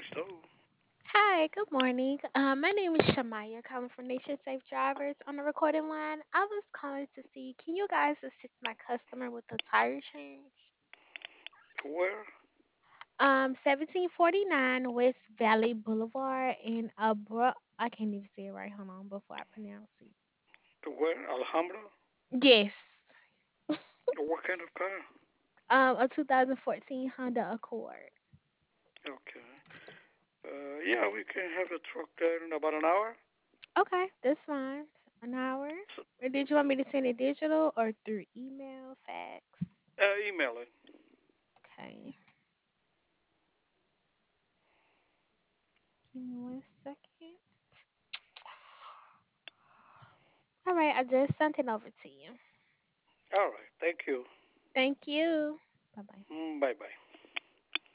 So, Hi, good morning. My name is Shamaya, calling from Nation Safe Drivers on the recording line. I was calling to see, can you guys assist my customer with a tire change? where? 1749 West Valley Boulevard in Abra. I can't even say it right. Hold on, before I pronounce it. Where? Alhambra? Yes. What kind of car? A 2014 Honda Accord. Okay. Yeah, we can have the truck there in about an hour. Okay, that's fine. An hour. So, Or did you want me to send it digital or through email, fax? email it. Okay. Give me 1 second. All right, I just sent it over to you. All right. Thank you. Thank you. Bye bye. Bye bye.